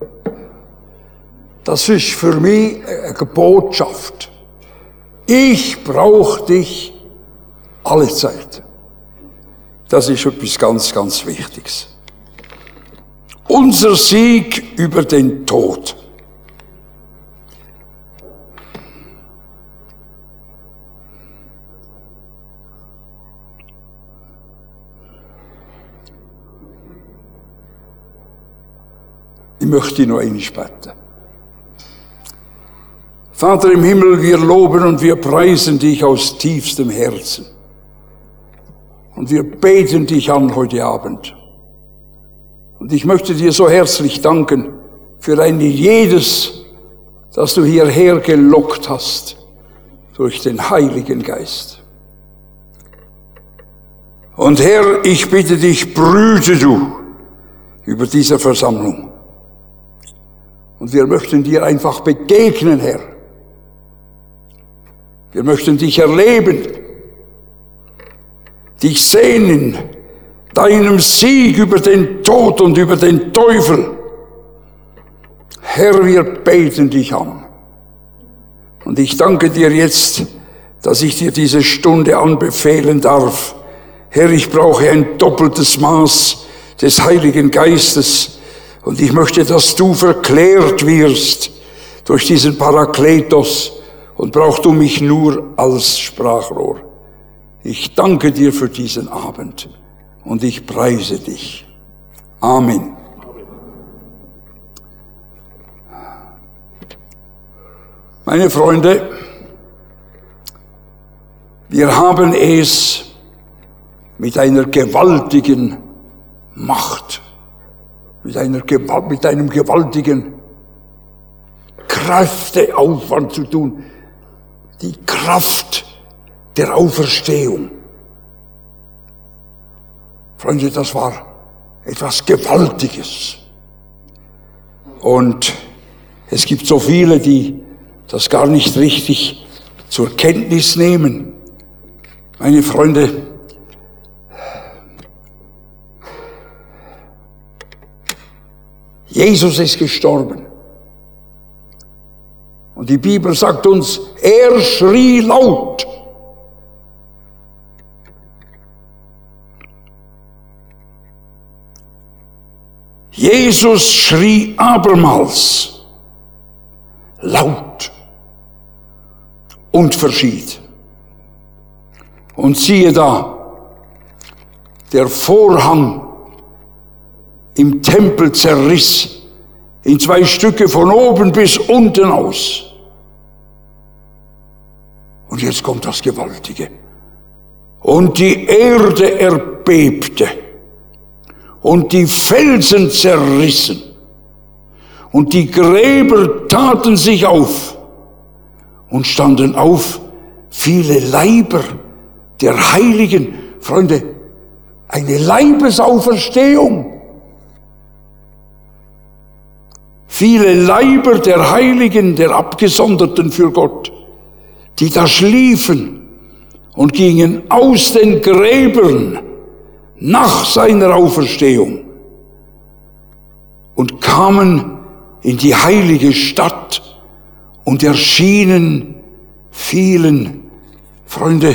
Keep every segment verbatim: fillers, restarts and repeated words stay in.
Das ist für mich eine Botschaft. Ich brauche dich alle Zeit. Das ist etwas ganz, ganz Wichtiges. Unser Sieg über den Tod. Ich möchte noch einmal beten. Vater im Himmel, wir loben und wir preisen dich aus tiefstem Herzen. Und wir beten dich an heute Abend. Und ich möchte dir so herzlich danken für ein jedes, das du hierher gelockt hast durch den Heiligen Geist. Und Herr, ich bitte dich, brüte du über diese Versammlung. Und wir möchten dir einfach begegnen, Herr. Wir möchten dich erleben, dich sehen in deinem Sieg über den Tod und über den Teufel. Herr, wir beten dich an. Und ich danke dir jetzt, dass ich dir diese Stunde anbefehlen darf. Herr, ich brauche ein doppeltes Maß des Heiligen Geistes. Und ich möchte, dass du verklärt wirst durch diesen Parakletos und brauchst du mich nur als Sprachrohr. Ich danke dir für diesen Abend und ich preise dich. Amen. Meine Freunde, wir haben es mit einer gewaltigen Macht, mit einer Gewalt, mit einem gewaltigen Kräfteaufwand zu tun. Die Kraft der Auferstehung. Freunde, das war etwas Gewaltiges. Und es gibt so viele, die das gar nicht richtig zur Kenntnis nehmen. Meine Freunde, Jesus ist gestorben. Und die Bibel sagt uns, er schrie laut. Jesus schrie abermals laut und verschied. Und siehe da, der Vorhang im Tempel zerriss in zwei Stücke von oben bis unten aus. Und jetzt kommt das Gewaltige. Und die Erde erbebte und die Felsen zerrissen und die Gräber taten sich auf und standen auf viele Leiber der Heiligen. Freunde, eine Leibesauferstehung. Viele Leiber der Heiligen, der Abgesonderten für Gott, die da schliefen und gingen aus den Gräbern nach seiner Auferstehung und kamen in die heilige Stadt und erschienen vielen. Freunde,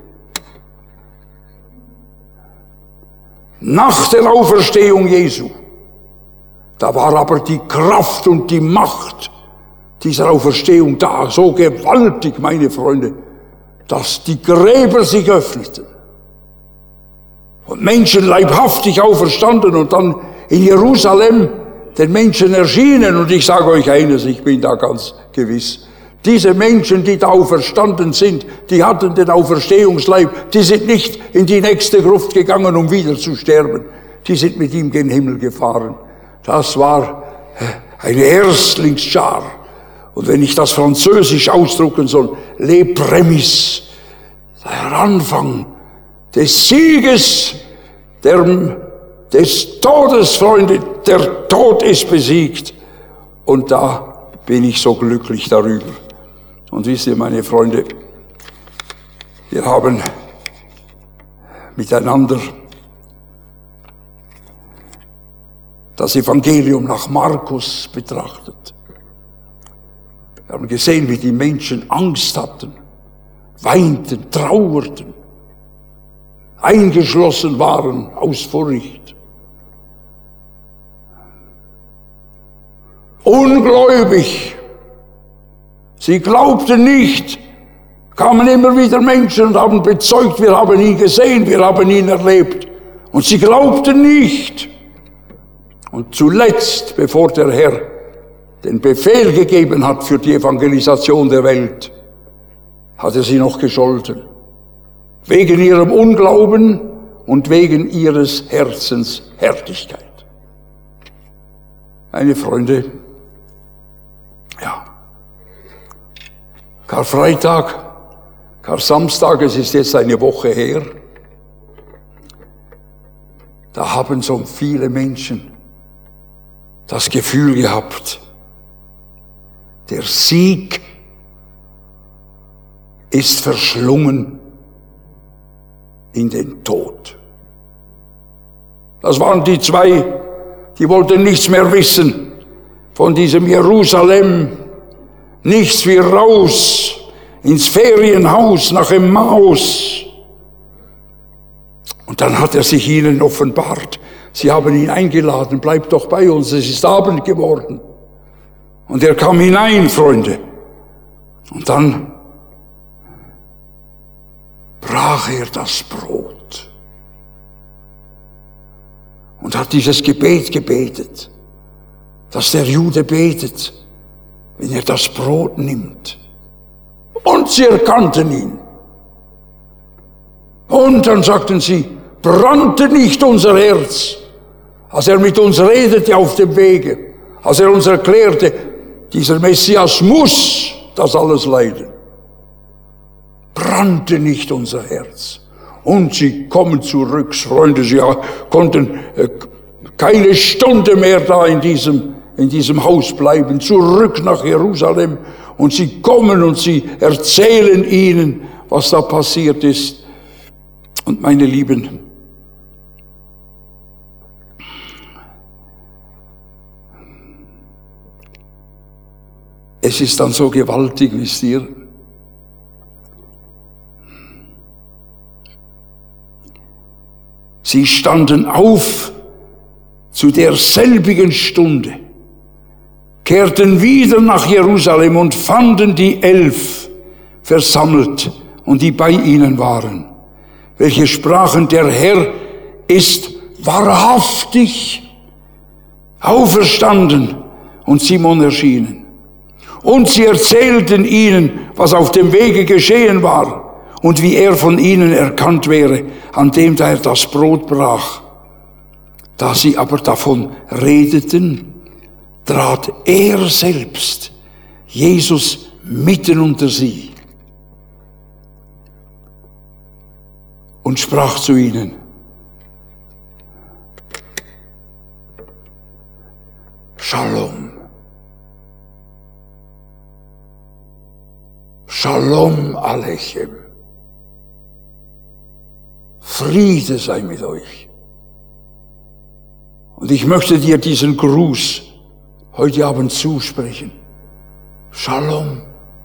nach der Auferstehung Jesu, da war aber die Kraft und die Macht dieser Auferstehung da, so gewaltig, meine Freunde, dass die Gräber sich öffneten und Menschen leibhaftig auferstanden und dann in Jerusalem den Menschen erschienen. Und ich sage euch eines, ich bin da ganz gewiss, diese Menschen, die da auferstanden sind, die hatten den Auferstehungsleib, die sind nicht in die nächste Gruft gegangen, um wieder zu sterben, die sind mit ihm gen Himmel gefahren. Das war eine Erstlingsschar. Und wenn ich das französisch ausdrucken soll, les prémices, der Anfang des Sieges, der, des Todes, Freunde, der Tod ist besiegt. Und da bin ich so glücklich darüber. Und wisst ihr, meine Freunde, wir haben miteinander das Evangelium nach Markus betrachtet. Wir haben gesehen, wie die Menschen Angst hatten, weinten, trauerten, eingeschlossen waren aus Furcht. Ungläubig. Sie glaubten nicht. Kamen immer wieder Menschen und haben bezeugt, wir haben ihn gesehen, wir haben ihn erlebt. Und sie glaubten nicht. Und zuletzt, bevor der Herr den Befehl gegeben hat für die Evangelisation der Welt, hat er sie noch gescholten. Wegen ihrem Unglauben und wegen ihres Herzens Härtigkeit. Meine Freunde, ja, Karfreitag, Kar-Samstag, es ist jetzt eine Woche her, da haben so viele Menschen das Gefühl gehabt, der Sieg ist verschlungen in den Tod. Das waren die zwei, die wollten nichts mehr wissen von diesem Jerusalem, nichts wie raus ins Ferienhaus nach Emmaus. Und dann hat er sich ihnen offenbart. Sie haben ihn eingeladen, bleibt doch bei uns, es ist Abend geworden. Und er kam hinein, Freunde. Und dann brach er das Brot und hat dieses Gebet gebetet, dass der Jude betet, wenn er das Brot nimmt. Und sie erkannten ihn. Und dann sagten sie, brannte nicht unser Herz, als er mit uns redete auf dem Wege, als er uns erklärte, dieser Messias muss das alles leiden. Brannte nicht unser Herz. Und sie kommen zurück, Freunde, sie konnten keine Stunde mehr da in diesem, in diesem Haus bleiben, zurück nach Jerusalem. Und sie kommen und sie erzählen ihnen, was da passiert ist. Und meine Lieben, es ist dann so gewaltig, wisst ihr. Sie standen auf zu derselbigen Stunde, kehrten wieder nach Jerusalem und fanden die Elf versammelt und die bei ihnen waren, welche sprachen, der Herr ist wahrhaftig auferstanden und Simon erschienen. Und sie erzählten ihnen, was auf dem Wege geschehen war und wie er von ihnen erkannt wäre, an dem da er das Brot brach. Da sie aber davon redeten, trat er selbst, Jesus, mitten unter sie und sprach zu ihnen, Shalom. Shalom Aleichem. Friede sei mit euch. Und ich möchte dir diesen Gruß heute Abend zusprechen. Shalom.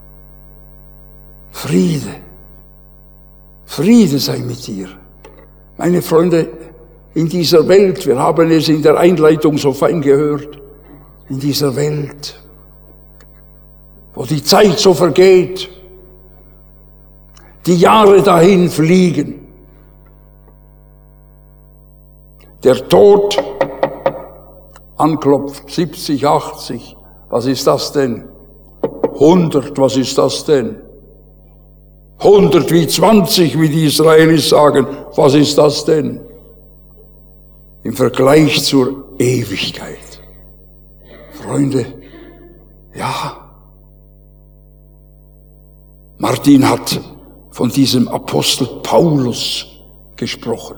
Friede. Friede sei mit dir. Meine Freunde, in dieser Welt, wir haben es in der Einleitung so fein gehört, in dieser Welt, wo die Zeit so vergeht, die Jahre dahin fliegen, der Tod anklopft, siebzig, achtzig, was ist das denn? hundert, was ist das denn? hundert wie zwanzig, wie die Israelis sagen, was ist das denn? Im Vergleich zur Ewigkeit. Freunde, ja, Martin hat von diesem Apostel Paulus gesprochen.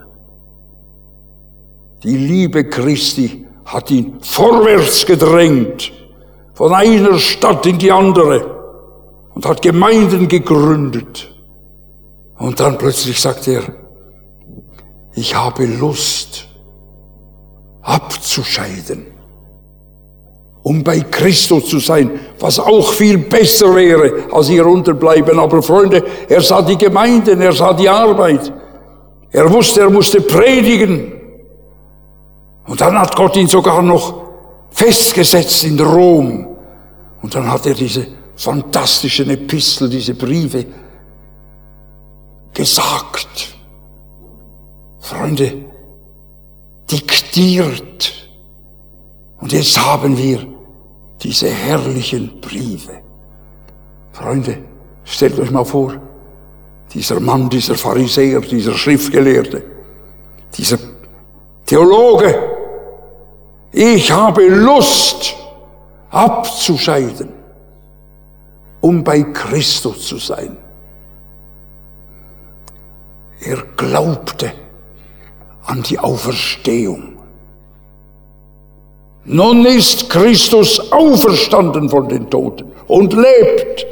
Die Liebe Christi hat ihn vorwärts gedrängt, von einer Stadt in die andere und hat Gemeinden gegründet. Und dann plötzlich sagt er, ich habe Lust abzuscheiden um bei Christus zu sein, was auch viel besser wäre, als hier unterbleiben. Aber Freunde, er sah die Gemeinden, er sah die Arbeit. Er wusste, er musste predigen. Und dann hat Gott ihn sogar noch festgesetzt in Rom. Und dann hat er diese fantastischen Epistel, diese Briefe gesagt. Freunde, diktiert. Und jetzt haben wir diese herrlichen Briefe. Freunde, stellt euch mal vor, dieser Mann, dieser Pharisäer, dieser Schriftgelehrte, dieser Theologe, ich habe Lust abzuscheiden, um bei Christus zu sein. Er glaubte an die Auferstehung. Nun ist Christus auferstanden von den Toten und lebt.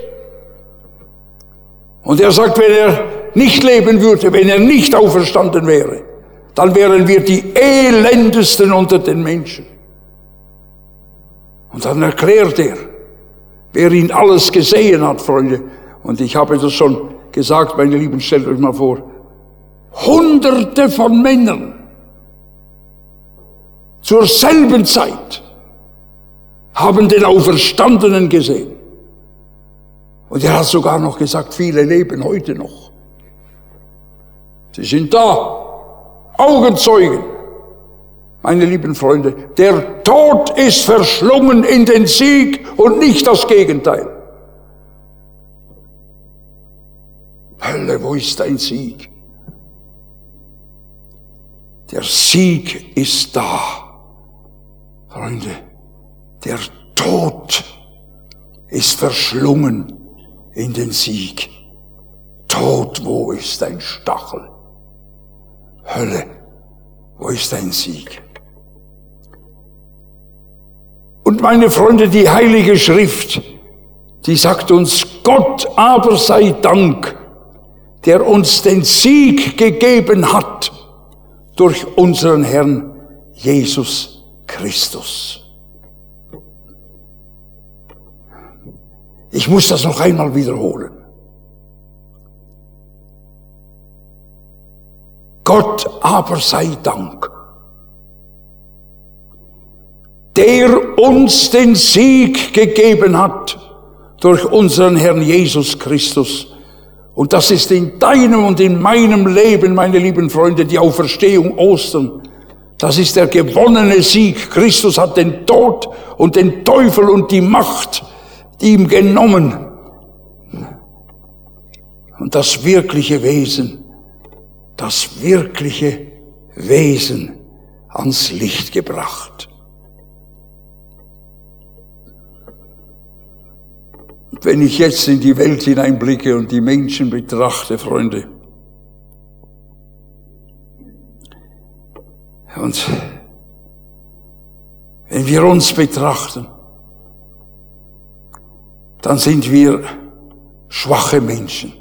Und er sagt, wenn er nicht leben würde, wenn er nicht auferstanden wäre, dann wären wir die elendesten unter den Menschen. Und dann erklärt er, wer ihn alles gesehen hat, Freunde. Und ich habe das schon gesagt, meine Lieben, stellt euch mal vor, Hunderte von Männern zur selben Zeit haben den Auferstandenen gesehen. Und er hat sogar noch gesagt, viele leben heute noch. Sie sind da, Augenzeugen. Meine lieben Freunde, der Tod ist verschlungen in den Sieg und nicht das Gegenteil. Hölle, wo ist dein Sieg? Der Sieg ist da. Freunde, der Tod ist verschlungen in den Sieg. Tod, wo ist dein Stachel? Hölle, wo ist dein Sieg? Und meine Freunde, die Heilige Schrift, die sagt uns, Gott aber sei Dank, der uns den Sieg gegeben hat durch unseren Herrn Jesus Christus. Ich muss das noch einmal wiederholen. Gott aber sei Dank, der uns den Sieg gegeben hat durch unseren Herrn Jesus Christus. Und das ist in deinem und in meinem Leben, meine lieben Freunde, die Auferstehung Ostern. Das ist der gewonnene Sieg. Christus hat den Tod und den Teufel und die Macht ihm genommen und das wirkliche Wesen, das wirkliche Wesen ans Licht gebracht. Und wenn ich jetzt in die Welt hineinblicke und die Menschen betrachte, Freunde, und wenn wir uns betrachten, dann sind wir schwache Menschen,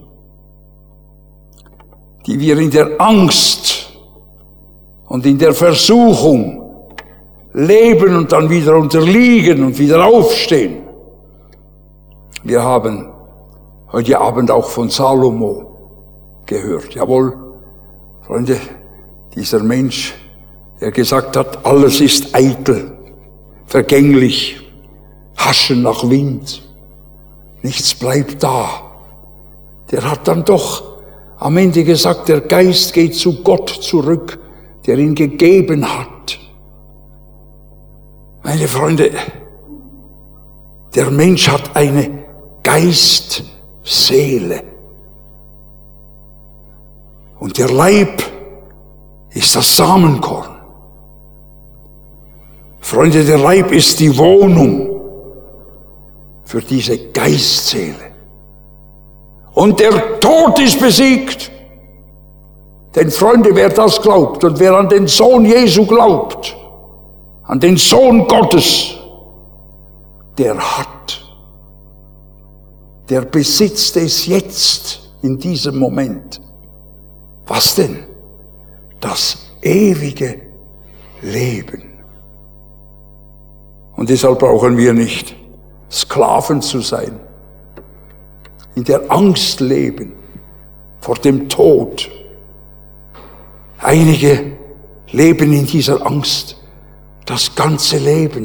die wir in der Angst und in der Versuchung leben und dann wieder unterliegen und wieder aufstehen. Wir haben heute Abend auch von Salomo gehört. Jawohl, Freunde, dieser Mensch, der gesagt hat, alles ist eitel, vergänglich, haschen nach Wind. Nichts bleibt da. Der hat dann doch am Ende gesagt, der Geist geht zu Gott zurück, der ihn gegeben hat. Meine Freunde, der Mensch hat eine Geist-Seele. Und der Leib ist das Samenkorn. Freunde, der Leib ist die Wohnung für diese Geistseele. Und der Tod ist besiegt. Denn Freunde, wer das glaubt und wer an den Sohn Jesu glaubt, an den Sohn Gottes, der hat, der besitzt es jetzt in diesem Moment. Was denn? Das ewige Leben. Und deshalb brauchen wir nicht Sklaven zu sein, in der Angst leben vor dem Tod. Einige leben in dieser Angst das ganze Leben.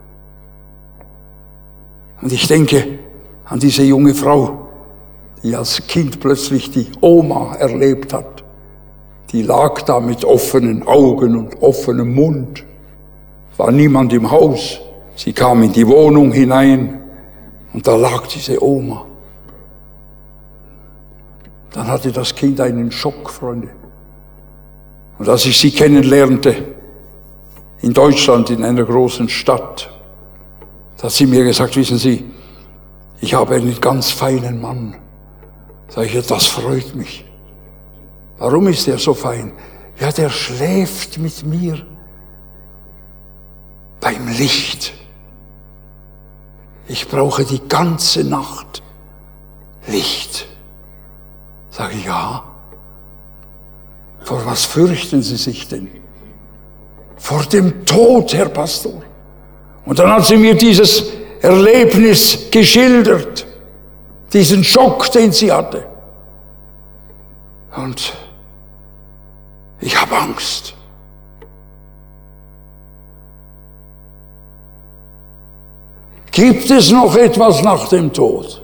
Und ich denke an diese junge Frau, die als Kind plötzlich die Oma erlebt hat. Die lag da mit offenen Augen und offenem Mund. Es war niemand im Haus. Sie kam in die Wohnung hinein und da lag diese Oma. Dann hatte das Kind einen Schock, Freunde. Und als ich sie kennenlernte, in Deutschland, in einer großen Stadt, da hat sie mir gesagt, wissen Sie, ich habe einen ganz feinen Mann. Sag ich, das freut mich. Warum ist er so fein? Ja, der schläft mit mir beim Licht. Ich brauche die ganze Nacht Licht. Sag ich, ja. Vor was fürchten Sie sich denn? Vor dem Tod, Herr Pastor. Und dann hat sie mir dieses Erlebnis geschildert, diesen Schock, den sie hatte. Und ich habe Angst. Gibt es noch etwas nach dem Tod?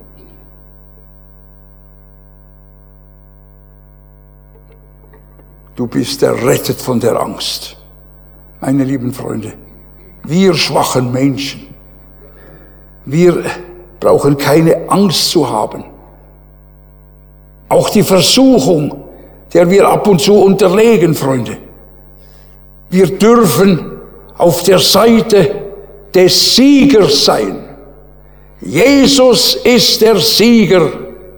Du bist errettet von der Angst. Meine lieben Freunde, wir schwachen Menschen, wir brauchen keine Angst zu haben. Auch die Versuchung, der wir ab und zu unterlegen, Freunde. Wir dürfen auf der Seite des Siegers sein. Jesus ist der Sieger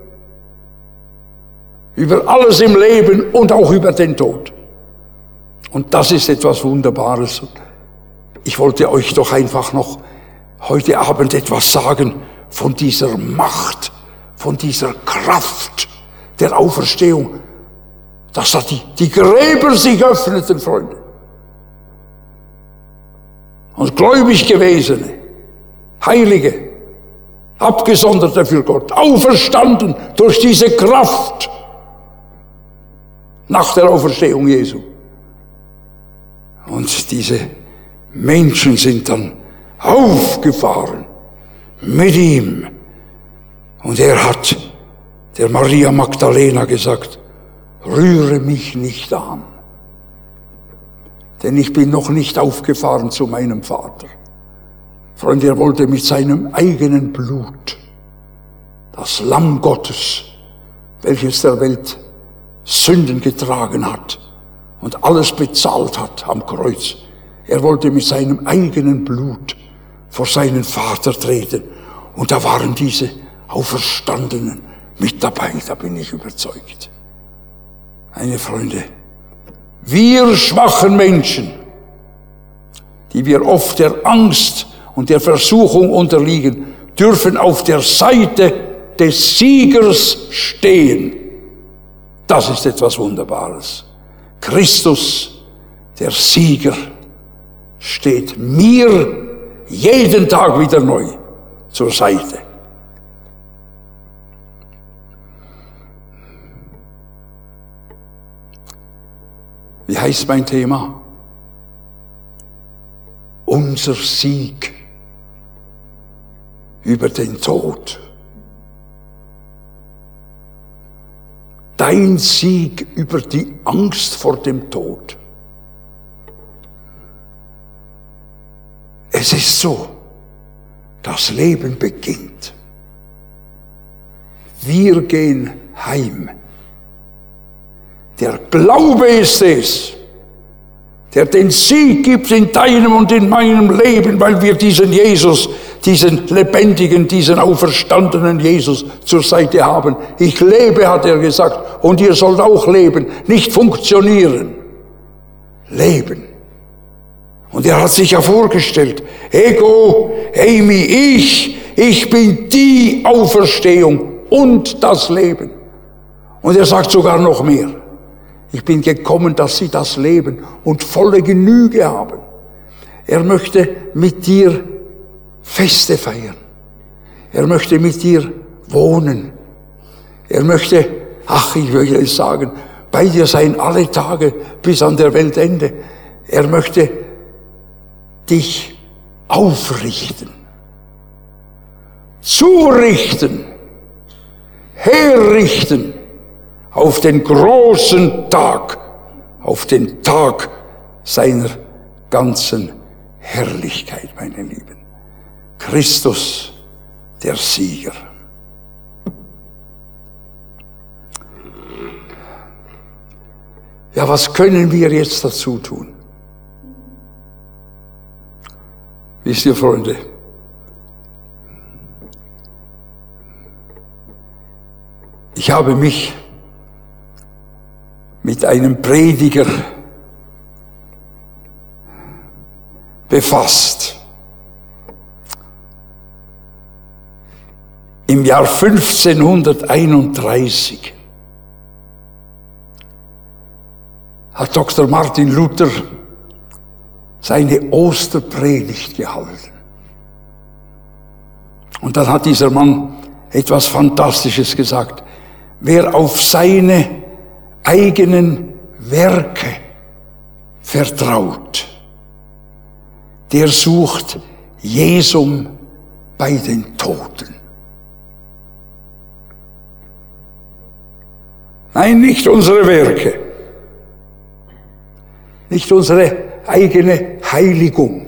über alles im Leben und auch über den Tod. Und das ist etwas Wunderbares. Ich wollte euch doch einfach noch heute Abend etwas sagen von dieser Macht, von dieser Kraft der Auferstehung, dass da die, die Gräber sich öffneten, Freunde. Und gläubig gewesene, Heilige, Abgesonderte für Gott, auferstanden durch diese Kraft nach der Auferstehung Jesu. Und diese Menschen sind dann aufgefahren mit ihm. Und er hat der Maria Magdalena gesagt, rühre mich nicht an, denn ich bin noch nicht aufgefahren zu meinem Vater. Freunde, er wollte mit seinem eigenen Blut das Lamm Gottes, welches der Welt Sünden getragen hat und alles bezahlt hat am Kreuz. Er wollte mit seinem eigenen Blut vor seinen Vater treten. Und da waren diese Auferstandenen mit dabei, da bin ich überzeugt. Meine Freunde, wir schwachen Menschen, die wir oft der Angst und der Versuchung unterliegen, dürfen auf der Seite des Siegers stehen. Das ist etwas Wunderbares. Christus, der Sieger, steht mir jeden Tag wieder neu zur Seite. Wie heißt mein Thema? Unser Sieg über den Tod. Dein Sieg über die Angst vor dem Tod. Es ist so, das Leben beginnt. Wir gehen heim. Der Glaube ist es, der den Sieg gibt in deinem und in meinem Leben, weil wir diesen Jesus, diesen lebendigen, diesen auferstandenen Jesus zur Seite haben. Ich lebe, hat er gesagt, und ihr sollt auch leben, nicht funktionieren. Leben. Und er hat sich ja vorgestellt, Ego, Amy, ich, ich bin die Auferstehung und das Leben. Und er sagt sogar noch mehr. Ich bin gekommen, dass sie das Leben und volle Genüge haben. Er möchte mit dir Feste feiern. Er möchte mit dir wohnen. Er möchte, ach, ich will es sagen, bei dir sein alle Tage bis an der Weltende. Er möchte dich aufrichten, zurichten, herrichten auf den großen Tag, auf den Tag seiner ganzen Herrlichkeit, meine Lieben. Christus, der Sieger. Ja, was können wir jetzt dazu tun? Wisst ihr, Freunde, ich habe mich mit einem Prediger befasst. Im Jahr fünfzehnhunderteinunddreißig hat Doktor Martin Luther seine Osterpredigt gehalten. Und dann hat dieser Mann etwas Fantastisches gesagt. Wer auf seine eigenen Werke vertraut, der sucht Jesum bei den Toten. Nein, nicht unsere Werke, nicht unsere eigene Heiligung.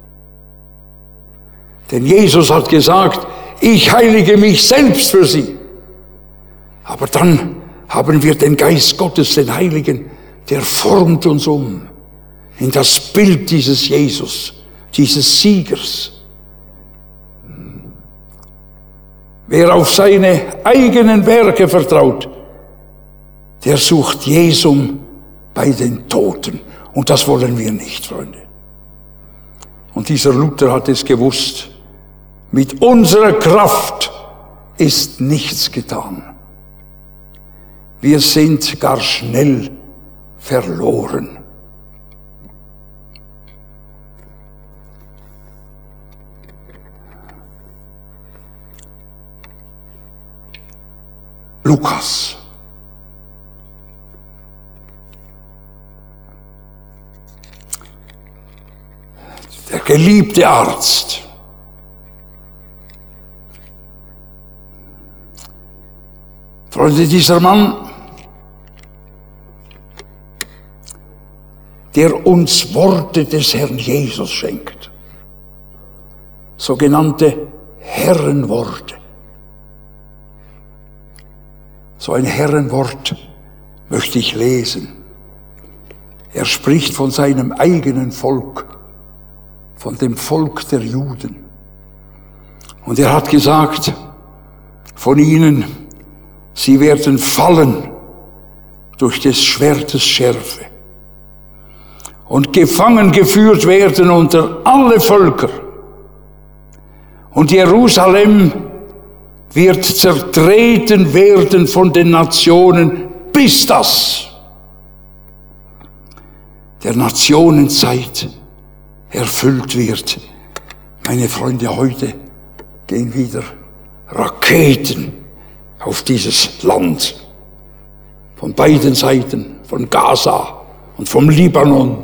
Denn Jesus hat gesagt, ich heilige mich selbst für sie. Aber dann haben wir den Geist Gottes, den Heiligen, der formt uns um in das Bild dieses Jesus, dieses Siegers. Wer auf seine eigenen Werke vertraut, der sucht Jesum bei den Toten. Und das wollen wir nicht, Freunde. Und dieser Luther hat es gewusst. Mit unserer Kraft ist nichts getan. Wir sind gar schnell verloren. Lukas. Der geliebte Arzt. Freunde, dieser Mann, der uns Worte des Herrn Jesus schenkt, sogenannte Herrenworte. So ein Herrenwort möchte ich lesen. Er spricht von seinem eigenen Volk, von dem Volk der Juden. Und er hat gesagt, von ihnen, sie werden fallen durch des Schwertes Schärfe und gefangen geführt werden unter alle Völker. Und Jerusalem wird zertreten werden von den Nationen, bis das der Nationenzeit erfüllt wird. Meine Freunde, heute gehen wieder Raketen auf dieses Land. Von beiden Seiten, von Gaza und vom Libanon.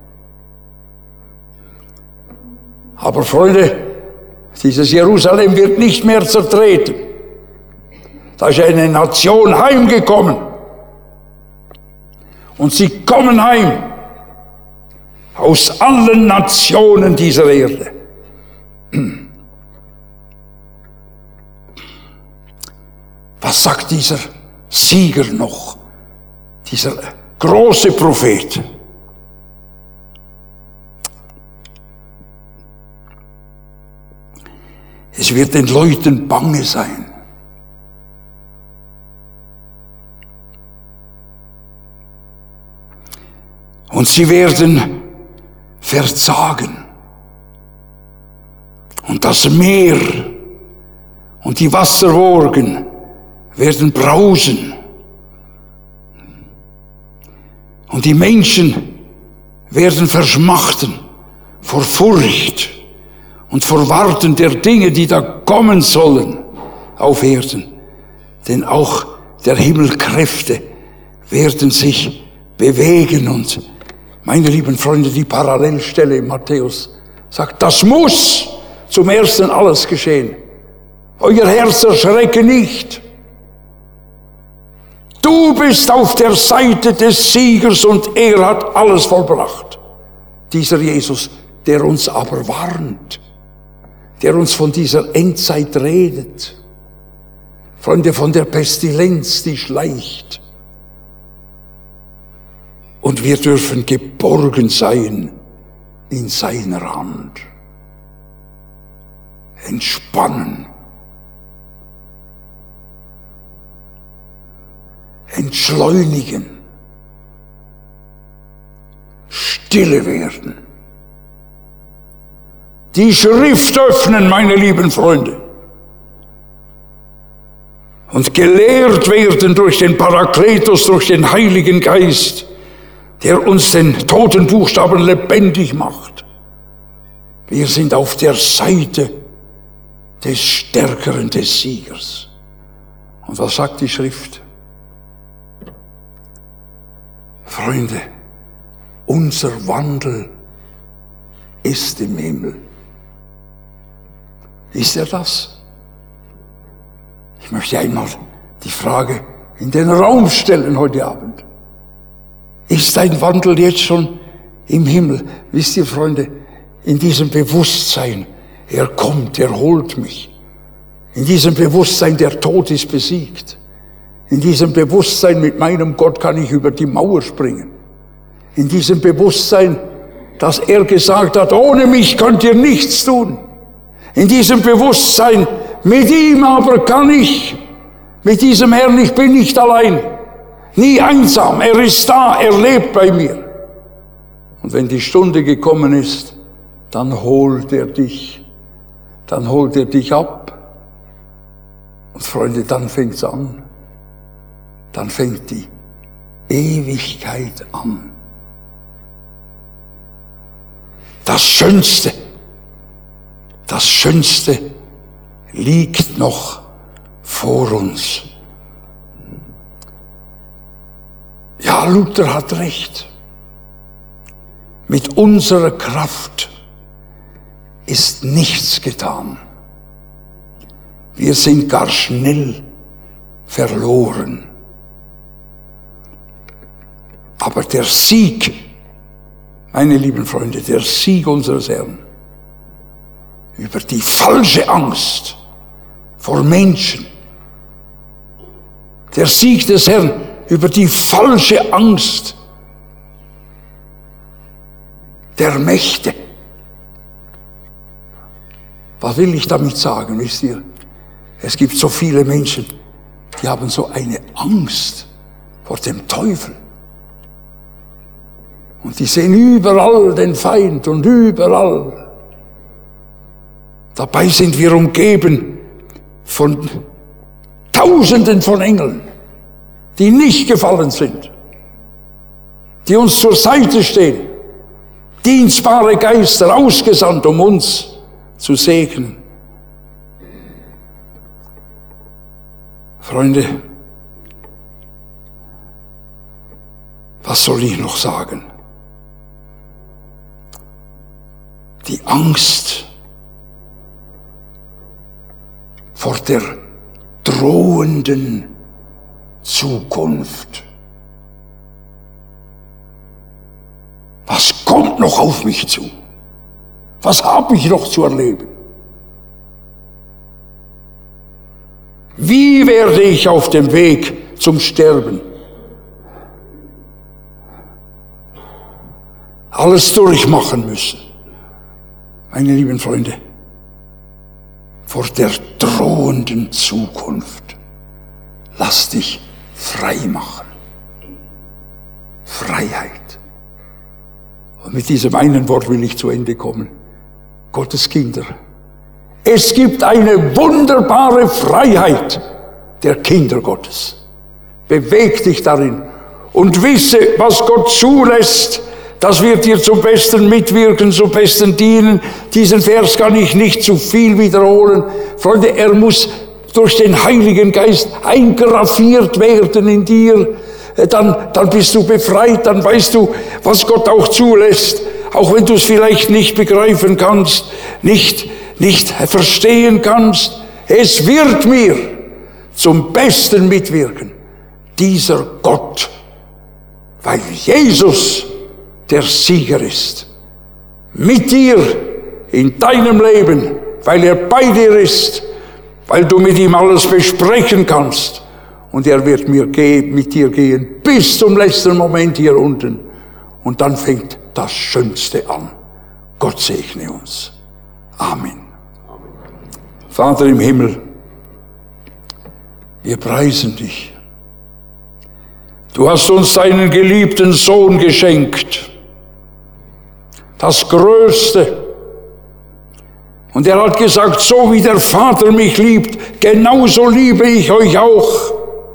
Aber Freunde, dieses Jerusalem wird nicht mehr zertreten. Da ist eine Nation heimgekommen. Und sie kommen heim aus allen Nationen dieser Erde. Was sagt dieser Sieger noch, dieser große Prophet? Es wird den Leuten bange sein. Und sie werden verzagen. Und das Meer und die Wasserwogen werden brausen. Und die Menschen werden verschmachten vor Furcht und vor Warten der Dinge, die da kommen sollen auf Erden. Denn auch der Himmelkräfte werden sich bewegen. Und meine lieben Freunde, die Parallelstelle in Matthäus sagt, das muss zum Ersten alles geschehen. Euer Herz erschrecke nicht. Du bist auf der Seite des Siegers und er hat alles vollbracht. Dieser Jesus, der uns aber warnt, der uns von dieser Endzeit redet. Freunde, von der Pestilenz, die schleicht. Und wir dürfen geborgen sein in seiner Hand. Entspannen. Entschleunigen. Stille werden. Die Schrift öffnen, meine lieben Freunde. Und gelehrt werden durch den Parakletos, durch den Heiligen Geist, der uns den toten Buchstaben lebendig macht. Wir sind auf der Seite des Stärkeren, des Siegers. Und was sagt die Schrift? Freunde, unser Wandel ist im Himmel. Ist er das? Ich möchte einmal die Frage in den Raum stellen heute Abend. Ist dein Wandel jetzt schon im Himmel? Wisst ihr, Freunde, in diesem Bewusstsein, er kommt, er holt mich. In diesem Bewusstsein, der Tod ist besiegt. In diesem Bewusstsein, mit meinem Gott kann ich über die Mauer springen. In diesem Bewusstsein, dass er gesagt hat, ohne mich könnt ihr nichts tun. In diesem Bewusstsein, mit ihm aber kann ich, mit diesem Herrn, ich bin nicht allein, nie einsam, er ist da, er lebt bei mir. Und wenn die Stunde gekommen ist, dann holt er dich, dann holt er dich ab. Und Freunde, dann fängt's an, dann fängt die Ewigkeit an. Das Schönste, das Schönste liegt noch vor uns. Ja, Luther hat recht. Mit unserer Kraft ist nichts getan. Wir sind gar schnell verloren. Aber der Sieg, meine lieben Freunde, der Sieg unseres Herrn über die falsche Angst vor Menschen, der Sieg des Herrn über die falsche Angst der Mächte. Was will ich damit sagen, wisst ihr? Es gibt so viele Menschen, die haben so eine Angst vor dem Teufel. Und die sehen überall den Feind und überall. Dabei sind wir umgeben von Tausenden von Engeln, die nicht gefallen sind, die uns zur Seite stehen, dienstbare Geister ausgesandt, um uns zu segnen. Freunde, was soll ich noch sagen? Die Angst vor der drohenden Zukunft. Was kommt noch auf mich zu? Was habe ich noch zu erleben? Wie werde ich auf dem Weg zum Sterben alles durchmachen müssen? Meine lieben Freunde, vor der drohenden Zukunft, lass dich frei machen. Freiheit. Und mit diesem einen Wort will ich zu Ende kommen. Gottes Kinder. Es gibt eine wunderbare Freiheit der Kinder Gottes. Beweg dich darin und wisse, was Gott zulässt, Das wird dir zum Besten mitwirken, zum Besten dienen. Diesen Vers kann ich nicht zu viel wiederholen. Freunde, er muss durch den Heiligen Geist eingraviert werden in dir. Dann, dann bist du befreit, dann weißt du, was Gott auch zulässt. Auch wenn du es vielleicht nicht begreifen kannst, nicht, nicht verstehen kannst. Es wird mir zum Besten mitwirken, dieser Gott, weil Jesus der Sieger ist. Mit dir in deinem Leben, weil er bei dir ist, weil du mit ihm alles besprechen kannst. Und er wird mir gehen, mit dir gehen bis zum letzten Moment hier unten. Und dann fängt das Schönste an. Gott segne uns. Amen. Vater im Himmel, wir preisen dich. Du hast uns deinen geliebten Sohn geschenkt. Das Größte. Und er hat gesagt, so wie der Vater mich liebt, genauso liebe ich euch auch.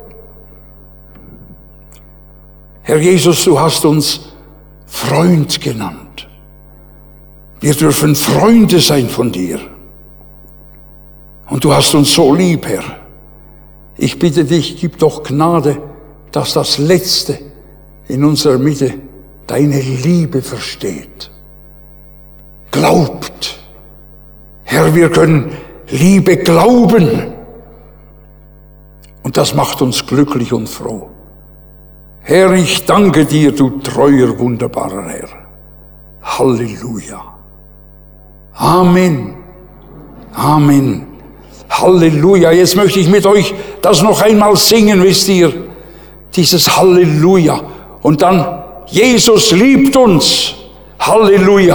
Herr Jesus, du hast uns Freund genannt. Wir dürfen Freunde sein von dir. Und du hast uns so lieb, Herr. Ich bitte dich, gib doch Gnade, dass das Letzte in unserer Mitte deine Liebe versteht. Glaubt. Herr, wir können Liebe glauben. Und das macht uns glücklich und froh. Herr, ich danke dir, du treuer, wunderbarer Herr. Halleluja. Amen. Amen. Halleluja. Jetzt möchte ich mit euch das noch einmal singen, wisst ihr? Dieses Halleluja. Und dann, Jesus liebt uns. Halleluja.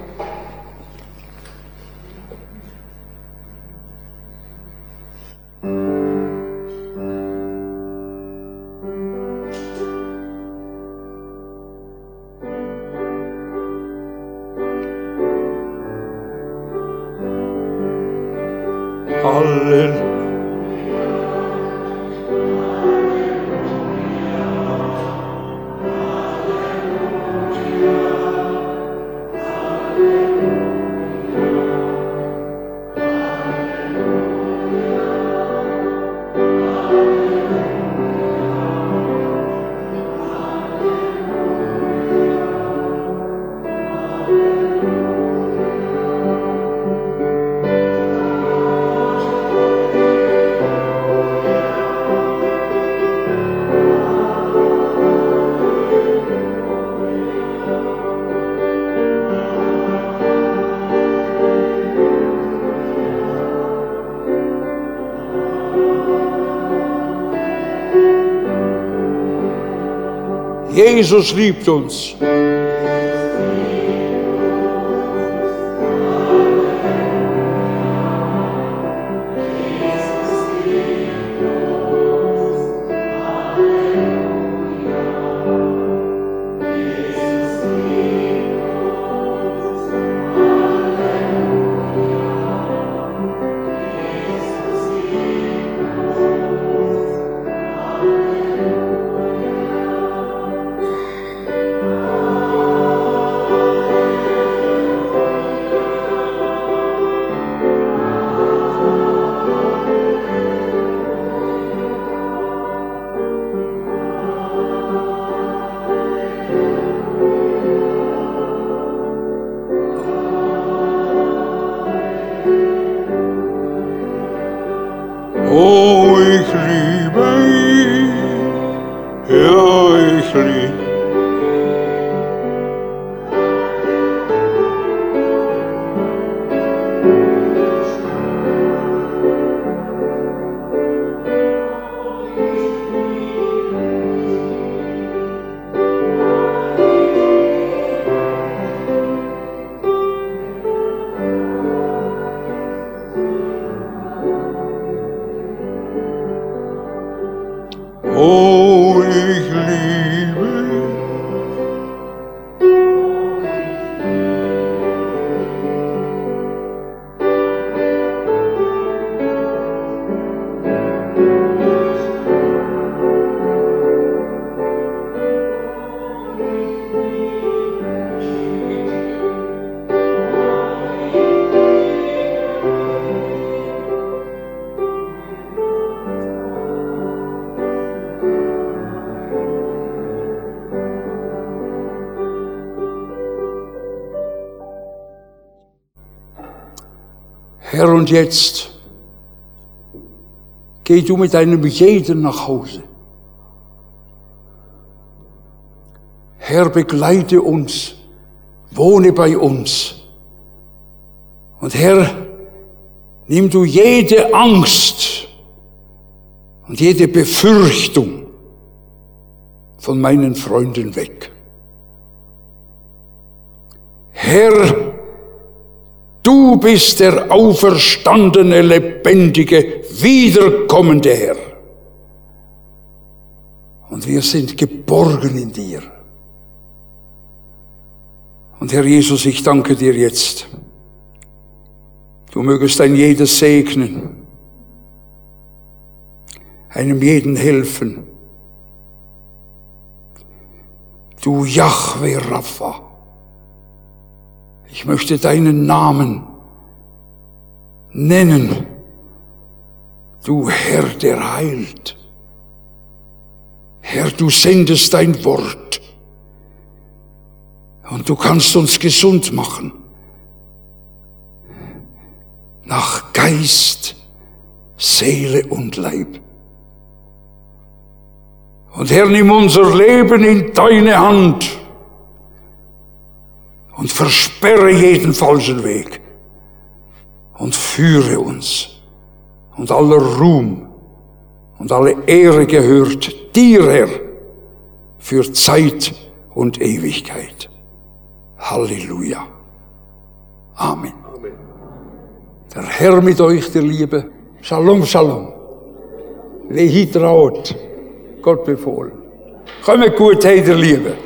Halleluja. Jesus liebt uns. Oh, ich liebe ihn, ja, ich liebe. Herr, und jetzt geh du mit einem jeden nach Hause. Herr, begleite uns, wohne bei uns. Und Herr, nimm du jede Angst und jede Befürchtung von meinen Freunden weg. Herr, du bist der auferstandene, lebendige, wiederkommende Herr. Und wir sind geborgen in dir. Und Herr Jesus, ich danke dir jetzt. Du mögest ein jedes segnen, einem jeden helfen. Du Jahwe Rapha, ich möchte deinen Namen nennen. Du Herr, der heilt. Herr, du sendest dein Wort. Und du kannst uns gesund machen. Nach Geist, Seele und Leib. Und Herr, nimm unser Leben in deine Hand und versperre jeden falschen Weg und führe uns. Und aller Ruhm und alle Ehre gehört dir, Herr, für Zeit und Ewigkeit. Halleluja. Amen. Amen. Der Herr mit euch, der Liebe. Shalom, Shalom. Lehi traut. Gott befohlen. Kommt gut, hey, der Liebe.